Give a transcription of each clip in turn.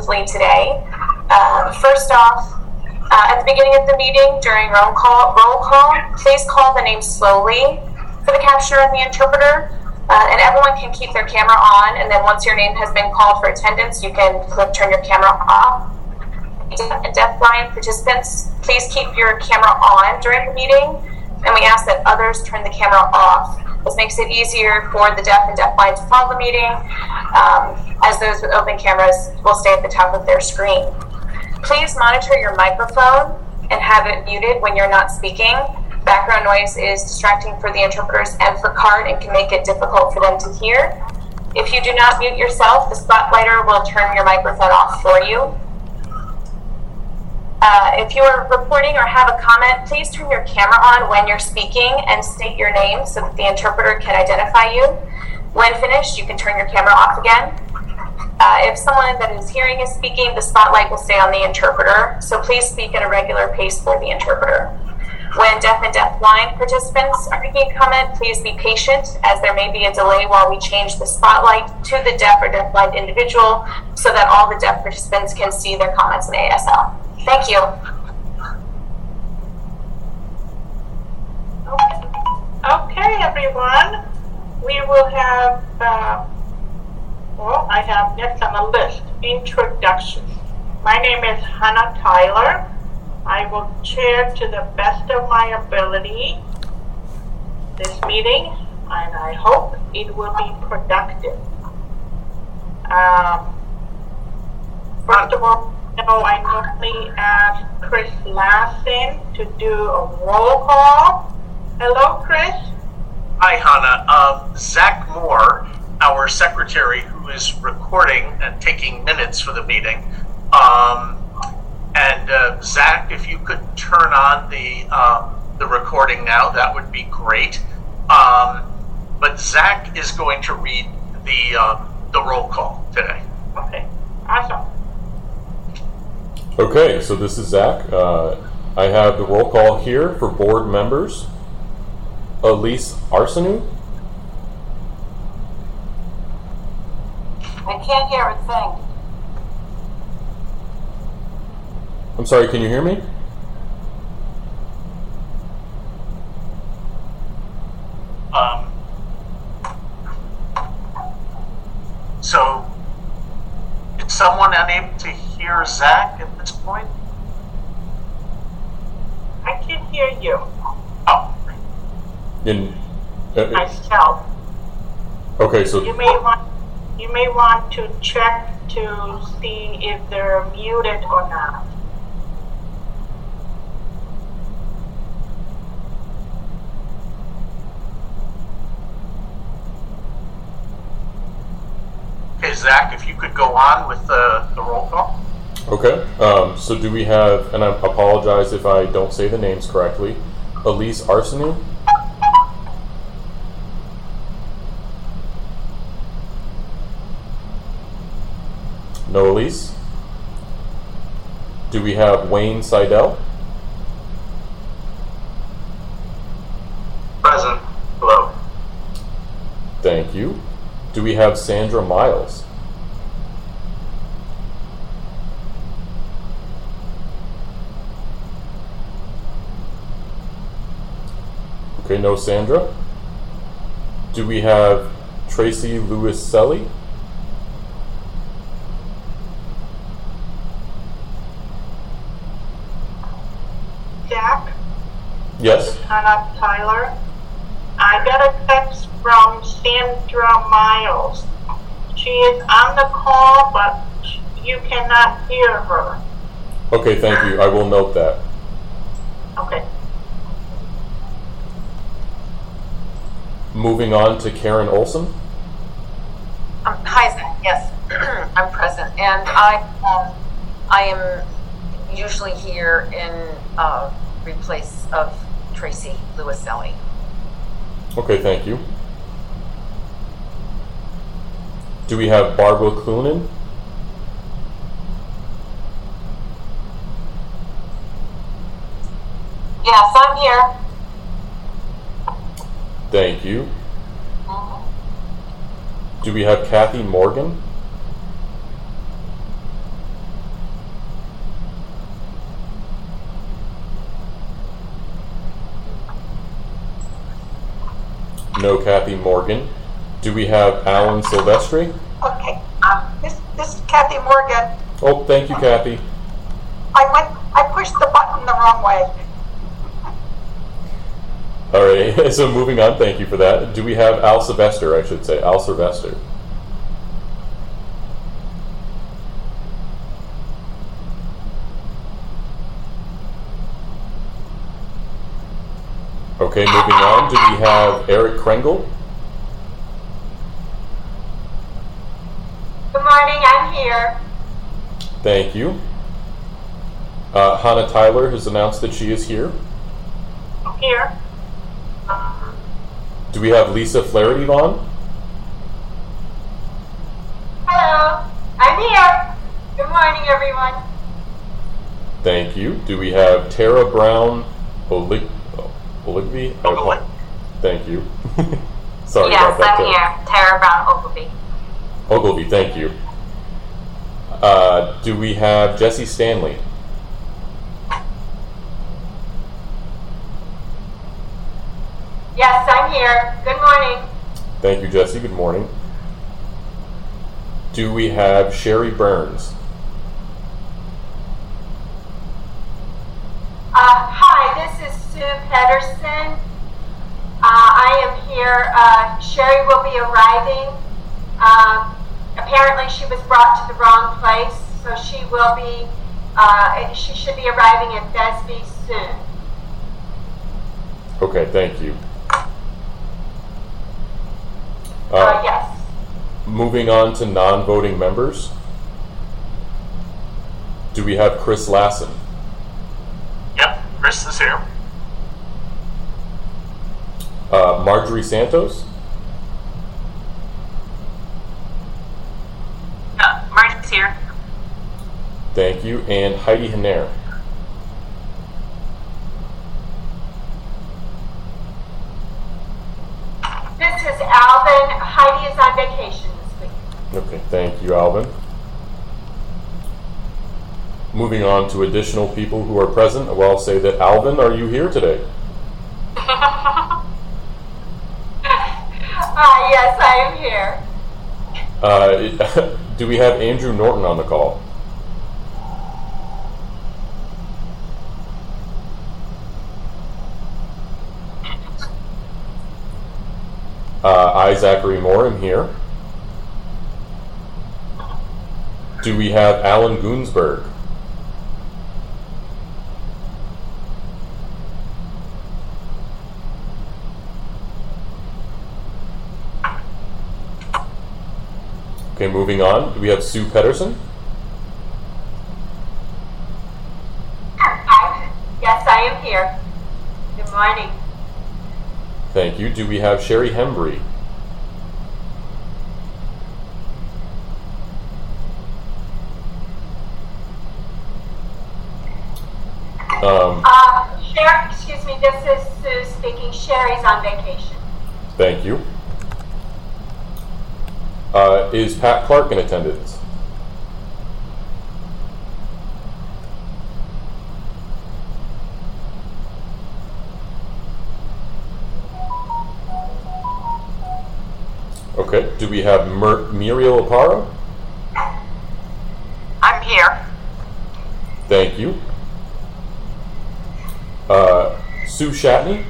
smoothly today. First off, at the beginning of the meeting, during roll call, please call the name slowly for the captioner and the interpreter, and everyone can keep their camera on, and then once your name has been called for attendance, you can turn your camera off. And deafblind participants, please keep your camera on during the meeting, and we ask that others turn the camera off. This makes it easier for the deaf and deafblind to follow the meeting, as those with open cameras will stay at the top of their screen. Please monitor your microphone and have it muted when you're not speaking. Background noise is distracting for the interpreters and for CART and can make it difficult for them to hear. If you do not mute yourself, the spotlighter will turn your microphone off for you. If you are reporting or have a comment, please turn your camera on when you're speaking and state your name so that the interpreter can identify you. When finished, you can turn your camera off again. If someone that is hearing is speaking, the spotlight will stay on the interpreter, so please speak at a regular pace for the interpreter. When deaf and deafblind participants are making a comment, please be patient, as there may be a delay while we change the spotlight to the deaf or deafblind individual so that all the deaf participants can see their comments in ASL. Thank you. Okay, everyone. We will have, I have next on the list, introduction. My name is Hannah Tyler. I will chair to the best of my ability this meeting, and I hope it will be productive. First of all, I normally ask Chris Lassen to do a roll call. Hello, Chris. Hi, Hannah. Zach Moore, our secretary, who is recording and taking minutes for the meeting. Zach, if you could turn on the recording now, that would be great. But Zach is going to read the roll call today. Okay, awesome. Okay, so this is Zach. I have the roll call here for board members. Elise Arsenault. I can't hear a thing. I'm sorry, can you hear me? So, is someone unable to hear Zach at this point? I can hear you. Oh. Myself. Okay, so you may want to check to see if they're muted or not. Okay, Zach, if you could go on with the roll call. Okay, so do we have, and I apologize if I don't say the names correctly, Elise Arsenault? No Elise? Do we have Wayne Seidel? Present. Hello. Thank you. Do we have Sandra Miles? Okay, no Sandra. Do we have Tracy Lewis-Selly? Jack? Yes. Hannah Tyler. I got a text from Sandra Miles. She is on the call, but you cannot hear her. Okay, thank you. I will note that. Okay. Moving on to Karen Olson. Hi, Zach. Yes, I'm present, and I am usually here in replace of Tracy Lewis-Selly. Okay, thank you. Do we have Barbara Clunan? Yes, I'm here. Thank you. Do we have Kathy Morgan? No Kathy Morgan. Do we have Alan Silvestri? Okay. This is Kathy Morgan. Oh, thank you, Kathy. I pushed the button the wrong way. All right, so moving on, thank you for that. Do we have Al Sylvester, I should say, Al Sylvester? Okay, moving on, do we have Eric Krengle? Good morning, I'm here. Thank you. Hannah Tyler has announced that she is here. Here. Do we have Lisa Flaherty on? Hello, I'm here. Good morning, everyone. Thank you. Do we have Tara Brown Oligby? Thank you. Sorry Yes, about that. I'm here. Tara Brown Ogilvy. Ogilvy, thank you. Do we have Jesse Stanley? Yes, I'm here. Good morning. Thank you, Jesse. Good morning. Do we have Sherry Burns? Hi, this is Sue Pedersen. I am here. Sherry will be arriving. Apparently she was brought to the wrong place, so she will be, she should be arriving at Vesby soon. Okay, thank you. Yes. Moving on to non-voting members. Do we have Chris Lassen? Yep, Chris is here. Marjorie Santos? Marty's here. Thank you. And Heidi Hanair? This is Alvin. Heidi is on vacation this week. Okay, thank you, Alvin. Moving on to additional people who are present, well, I'll say that Alvin, are you here today? Yes, I am here. Do we have Andrew Norton on the call? I, Zachary Moore, am here. Do we have Alan Goonsberg? Okay, moving on. Do we have Sue Pedersen? Yes, I am here. Good morning. Thank you. Do we have Sherry Hembry? Sherry, excuse me, this is Sue speaking. Sherry's on vacation. Thank you. Is Pat Clark in attendance? Okay. Do we have Muriel Aparo? I'm here. Thank you. Sue Shatney?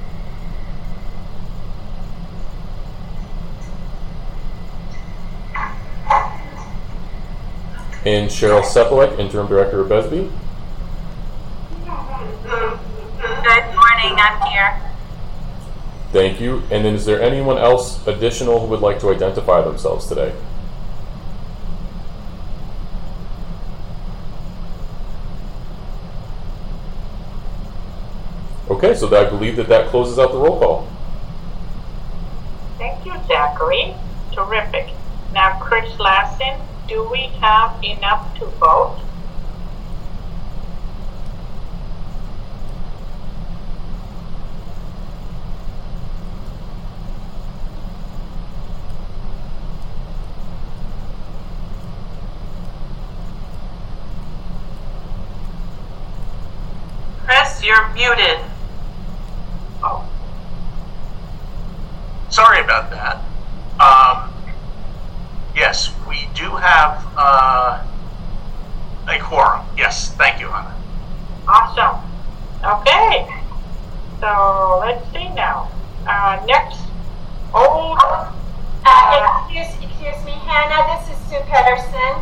And Cheryl Sepelek, Interim Director of Vesby. Good morning, I'm here. Thank you. And then is there anyone else additional who would like to identify themselves today? Okay, so I believe that closes out the roll call. Thank you, Zachary. Terrific. Now, Chris Lassen, do we have enough to vote? Chris, you're muted. Oh, sorry about that. Yes, we do have a quorum. Yes, thank you, Hannah. Awesome. Okay. So let's see now. Next, old. Excuse me, Hannah. This is Sue Pedersen.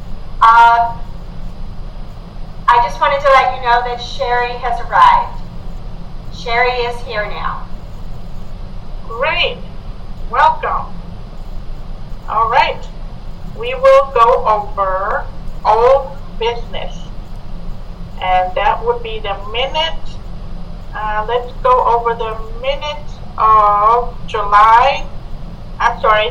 I just wanted to let you know that Sherry has arrived. Sherry is here now. Great. Welcome. All right. We will go over old business. And that would be the minute. Let's go over the minute of July. I'm sorry.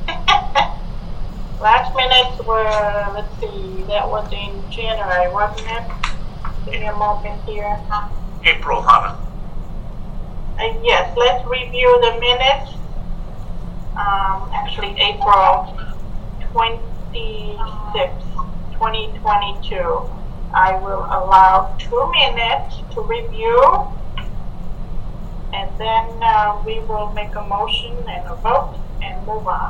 Last minutes were, let's see, that was in January, wasn't it? Give me a moment here. April, Hannah. Yes, let's review the minutes. Actually, April 26, 2022. I will allow 2 minutes to review, and then we will make a motion and a vote and move on.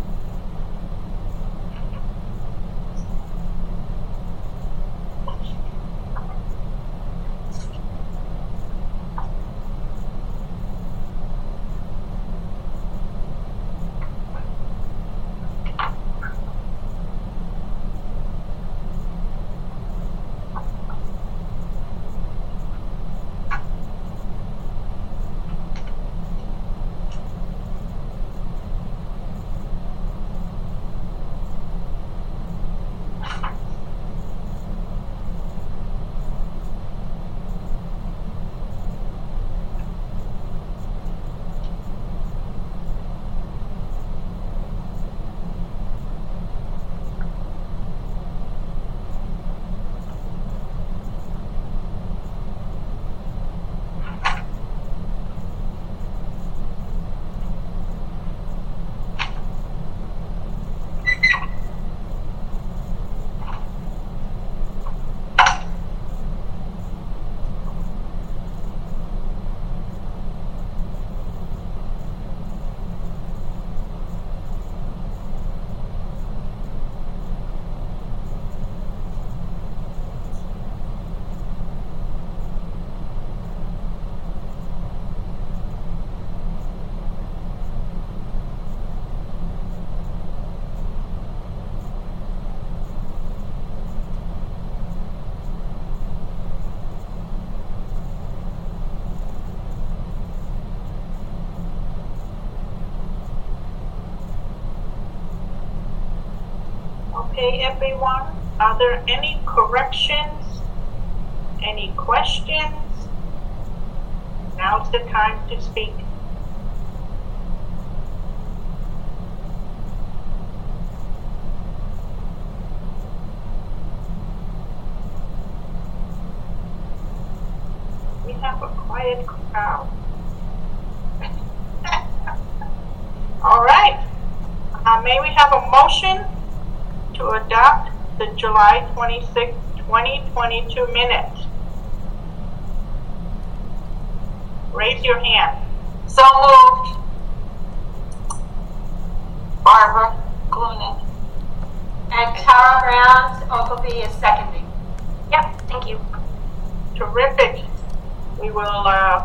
Okay, everyone, are there any corrections, any questions? Now's the time to speak. We have a quiet crowd. All right, may we have a motion to adopt the July 26, 2022 minutes? Raise your hand. So moved. Barbara Clooney. And Tara Brown Ogilvy is seconding. Yep, thank you. Terrific. We will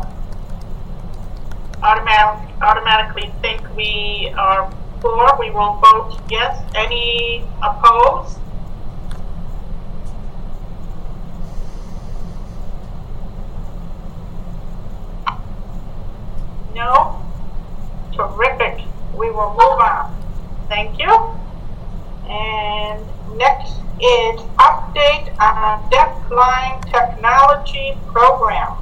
automatically think we are for. We will vote yes. Any opposed? No? Terrific. We will move on. Thank you. And next is update on Deafblind Technology Program.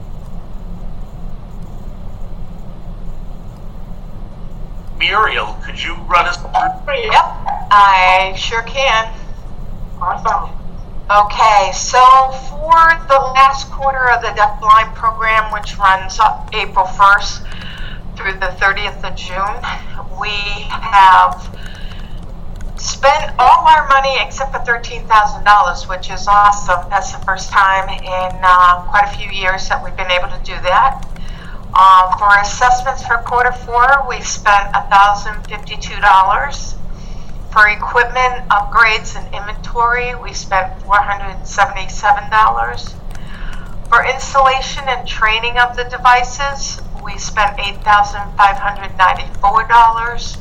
Muriel, could you run us through? Yep, I sure can. Awesome. Okay, so for the last quarter of the Deafblind program, which runs up April 1st through the 30th of June, we have spent all our money except for $13,000, which is awesome. That's the first time in quite a few years that we've been able to do that. For assessments for quarter four, we spent $1,052. For equipment upgrades and inventory, we spent $477. For installation and training of the devices, we spent $8,594.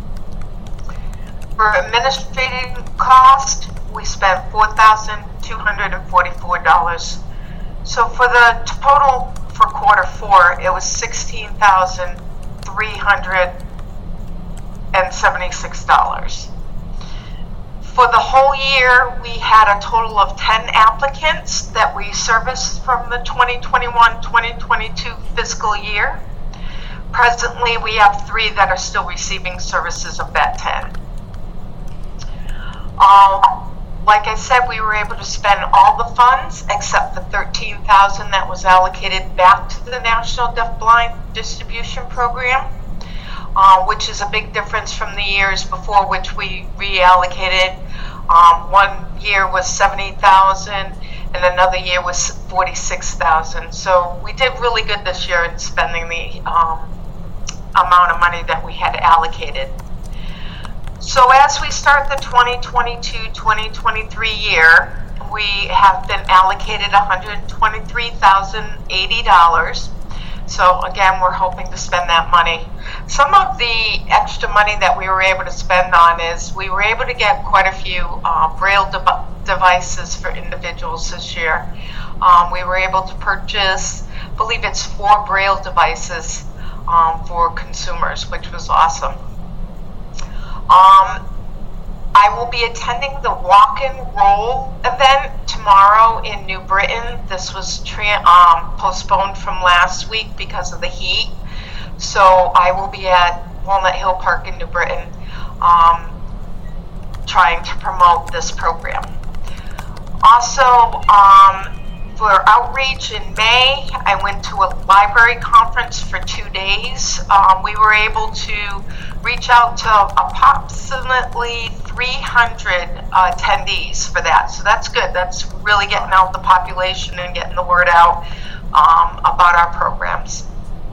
For administrative cost, we spent $4,244. So for the total for quarter four, it was $16,376. For the whole year, we had a total of 10 applicants that we serviced from the 2021-2022 fiscal year. Presently, we have 3 that are still receiving services of that 10. Like I said, we were able to spend all the funds except the $13,000 that was allocated back to the National Deafblind Distribution Program, which is a big difference from the years before, which we reallocated. One year was $70,000 and another year was $46,000. So we did really good this year in spending the amount of money that we had allocated. So as we start the 2022-2023 year, we have been allocated $123,080. So again, we're hoping to spend that money. Some of the extra money that we were able to spend on is we were able to get quite a few Braille devices for individuals this year. We were able to purchase, I believe it's 4 Braille devices for consumers, which was awesome. I will be attending the Walk and Roll event tomorrow in New Britain. This was postponed from last week because of the heat. So I will be at Walnut Hill Park in New Britain trying to promote this program. Also, for outreach in May, I went to a library conference for 2 days. We were able to reach out to approximately 300 attendees for that. So that's good. That's really getting out the population and getting the word out about our programs.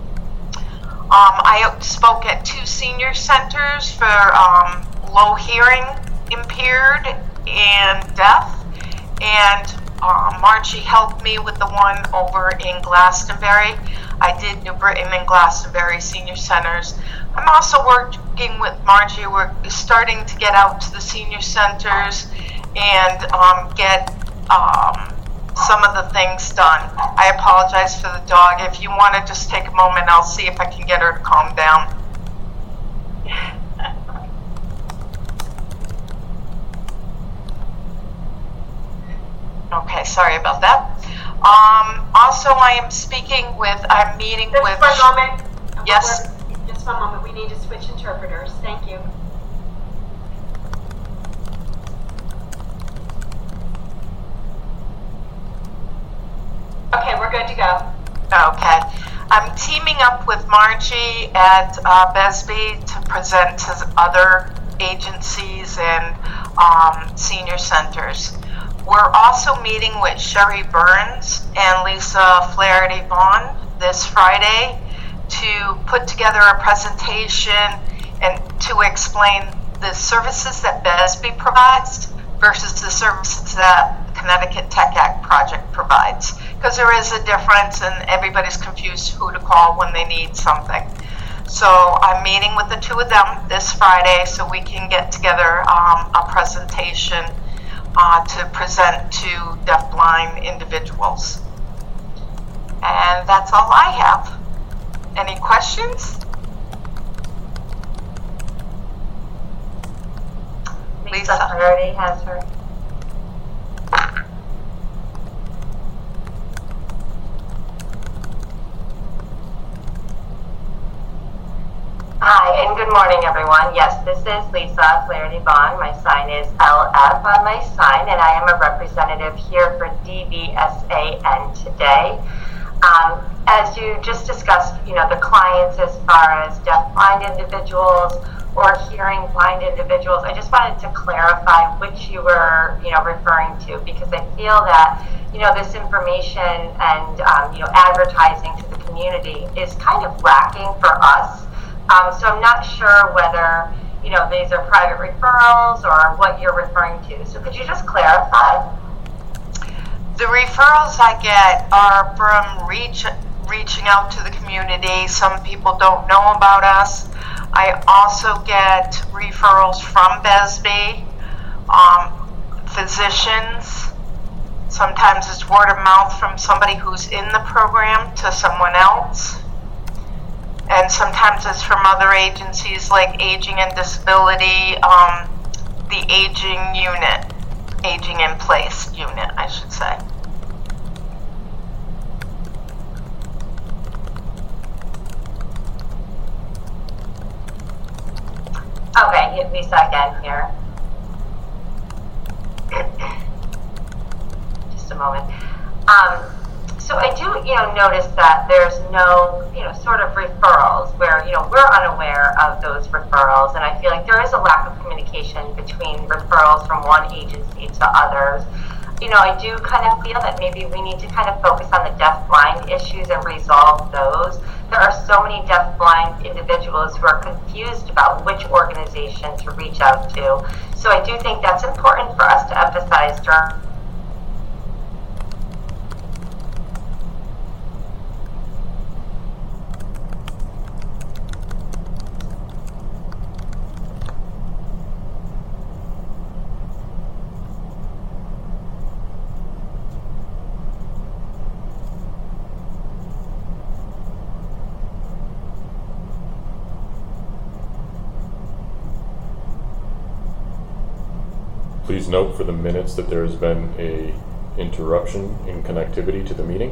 I spoke at 2 senior centers for low hearing impaired and deaf, and Margie helped me with the one over in Glastonbury. I did New Britain and Glastonbury senior centers. I'm also working with Margie. We're starting to get out to the senior centers and get some of the things done. I apologize for the dog. If you want to just take a moment, I'll see if I can get her to calm down. Okay, sorry about that. Also, I'm meeting with... Just for a moment. Yes? Just for a moment. We need to switch interpreters. Thank you. Okay, we're good to go. Okay. I'm teaming up with Margie at BESB to present to other agencies and senior centers. We're also meeting with Sherry Burns and Lisa Flaherty-Vaughn this Friday to put together a presentation and to explain the services that BESB provides versus the services that Connecticut Tech Act project provides. Because there is a difference and everybody's confused who to call when they need something. So I'm meeting with the 2 of them this Friday so we can get together a presentation to present to deafblind individuals. And that's all I have. Any questions? Lisa already has her. Hi, and good morning, everyone. Yes, this is Lisa Flaherty-Vaughn. My sign is LF on my sign, and I am a representative here for DVSAN today. As you just discussed, the clients as far as deaf-blind individuals or hearing blind individuals, I just wanted to clarify which you were, referring to, because I feel that this information and, advertising to the community is kind of lacking for us. So I'm not sure whether, these are private referrals or what you're referring to. So could you just clarify? The referrals I get are from reaching out to the community. Some people don't know about us. I also get referrals from BESB, physicians. Sometimes it's word of mouth from somebody who's in the program to someone else. And sometimes it's from other agencies like Aging and Disability, the Aging in Place unit, I should say. Okay, hit Lisa again here. Just a moment. So I do, notice that there's no, sort of referrals where, we're unaware of those referrals, and I feel like there is a lack of communication between referrals from one agency to others. I do kind of feel that maybe we need to kind of focus on the deaf-blind issues and resolve those. There are so many deaf-blind individuals who are confused about which organization to reach out to. So I do think that's important for us to emphasize during. Please note for the minutes that there has been a interruption in connectivity to the meeting.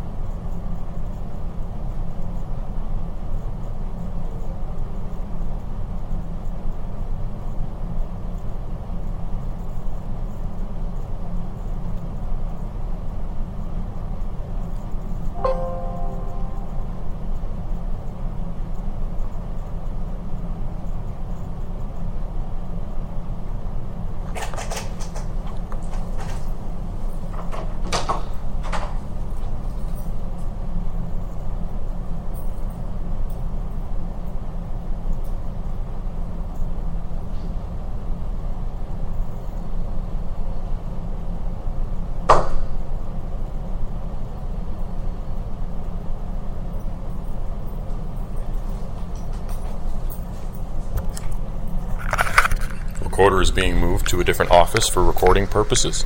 Recorder is being moved to a different office for recording purposes.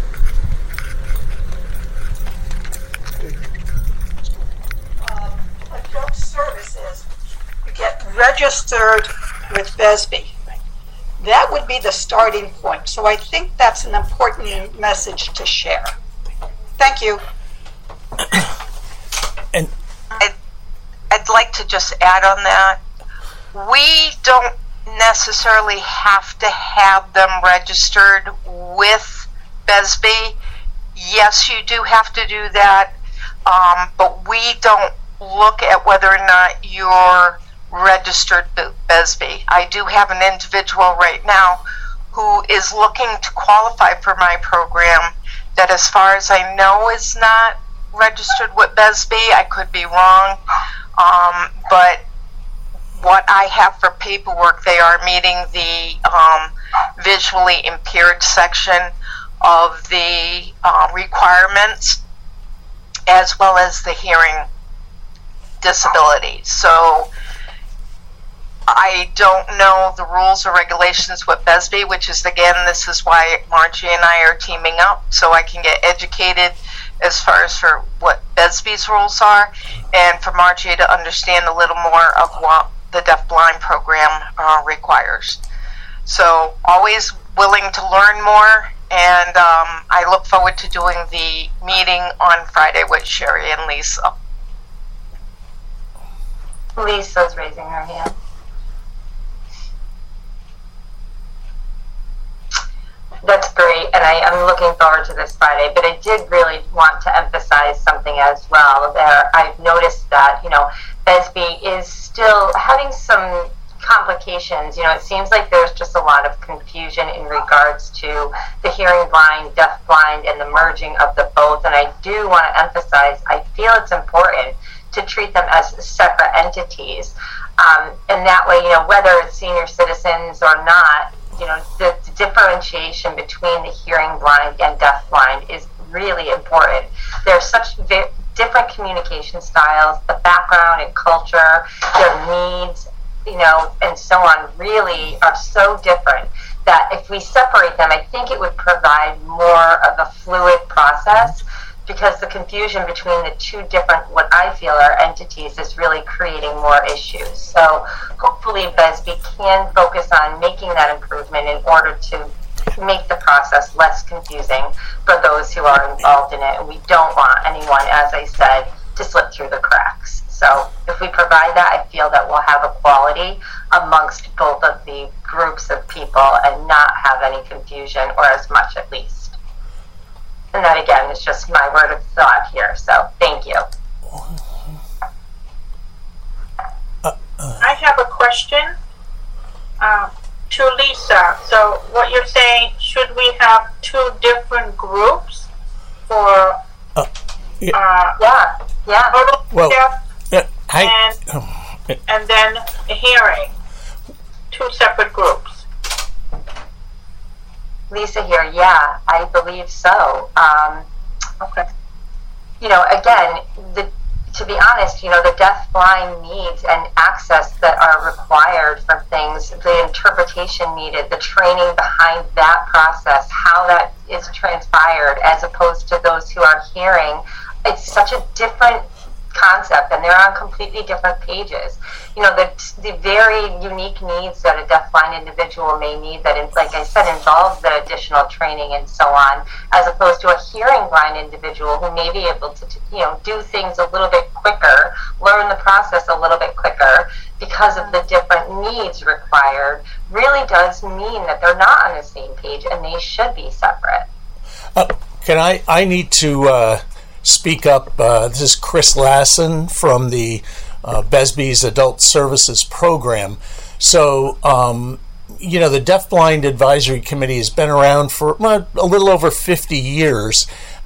Adult services, you get registered with BESB. That would be the starting point. So I think that's an important message to share. Thank you. And I'd like to just add on that. We don't necessarily have to have them registered with BESB. Yes, you do have to do that, but we don't look at whether or not you're registered with BESB. I do have an individual right now who is looking to qualify for my program that, as far as I know, is not registered with BESB. I could be wrong, but what I have for paperwork, they are meeting the visually impaired section of the requirements, as well as the hearing disability. So I don't know the rules or regulations with BESB, which is, again, this is why Margie and I are teaming up, so I can get educated as far as for what BESB's rules are, and for Margie to understand a little more of what the deaf-blind program requires. So always willing to learn more, and I look forward to doing the meeting on Friday with Sherry and Lisa. Lisa's raising her hand. That's great, and I'm looking forward to this Friday, but I did really want to emphasize something as well. I've noticed that, BESB is still having some complications. It seems like there's just a lot of confusion in regards to the hearing blind, deaf blind, and the merging merging of the both. And I do want to emphasize, I feel it's important to treat them as separate entities. And that way, whether it's senior citizens or not, the differentiation between the hearing blind and deaf blind is really important. There's such different communication styles, the background and culture, their needs, and so on really are so different that if we separate them, I think it would provide more of a fluid process, because the confusion between the two different, what I feel are entities, is really creating more issues. So hopefully BESB can focus on making that improvement in order to make the process less confusing for those who are involved in it. And we don't want anyone, as I said, to slip through the cracks. So if we provide that, I feel that we'll have equality amongst both of the groups of people and not have any confusion, or as much at least. And that, again, is just my word of thought here. So thank you. I have a question to Lisa. So what you're saying, should we have two different groups for yeah. Well, and then a hearing? Two separate groups. Lisa here, yeah, I believe so. Okay. Again, to be honest, the deaf-blind needs and access that are required for things, the interpretation needed, the training behind that process, how that is transpired, as opposed to those who are hearing, it's such a different concept, and they're on completely different pages. The very unique needs that a deaf-blind individual may need that, like I said, involves the additional training and so on, as opposed to a hearing blind individual who may be able to, do things a little bit quicker, learn the process a little bit quicker because of the different needs required, really does mean that they're not on the same page and they should be separate. I need to speak up. This is Chris Lassen from the BESB's Adult Services Program. So, the Deaf Blind Advisory Committee has been around for a little over 50 years,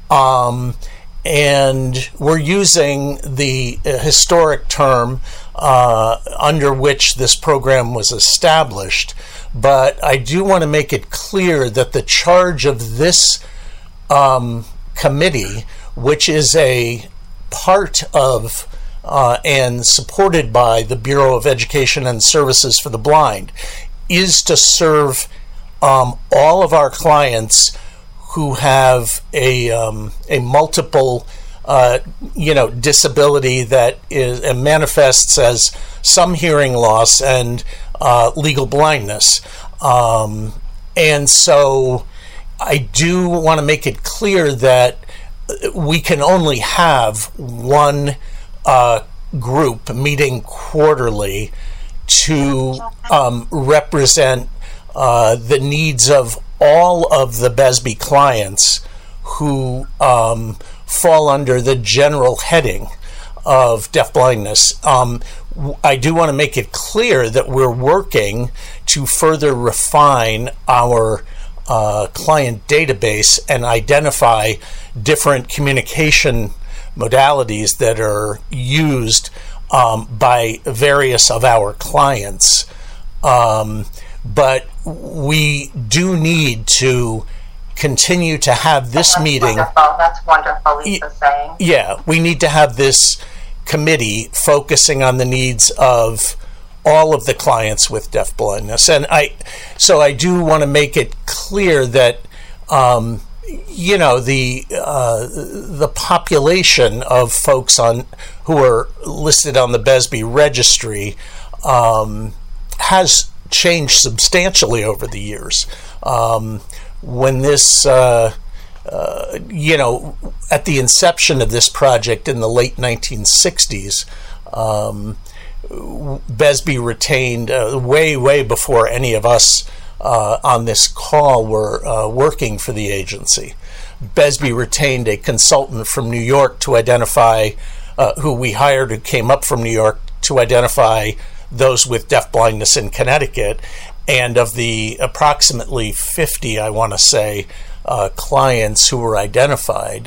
and we're using the historic term under which this program was established. But I do want to make it clear that the charge of this committee, which is a part of and supported by the Bureau of Education and Services for the Blind, is to serve all of our clients who have a multiple disability that manifests as some hearing loss and legal blindness. And so I do want to make it clear that we can only have one group meeting quarterly to represent the needs of all of the BESB clients who fall under the general heading of deafblindness. I do want to make it clear that we're working to further refine our client database and identify different communication modalities that are used by various of our clients. But we do need to continue to have this meeting. That's wonderful, Lisa's saying. Yeah, we need to have this committee focusing on the needs of all of the clients with deafblindness. And I do want to make it clear that the population of folks who are listed on the BESB registry has changed substantially over the years. When this, at the inception of this project in the late 1960s, BESB retained, way before any of us on this call were working for the agency, BESB retained a consultant from New York to identify, who we hired, who came up from New York to identify those with deafblindness in Connecticut. And of the approximately 50, I want to say, clients who were identified.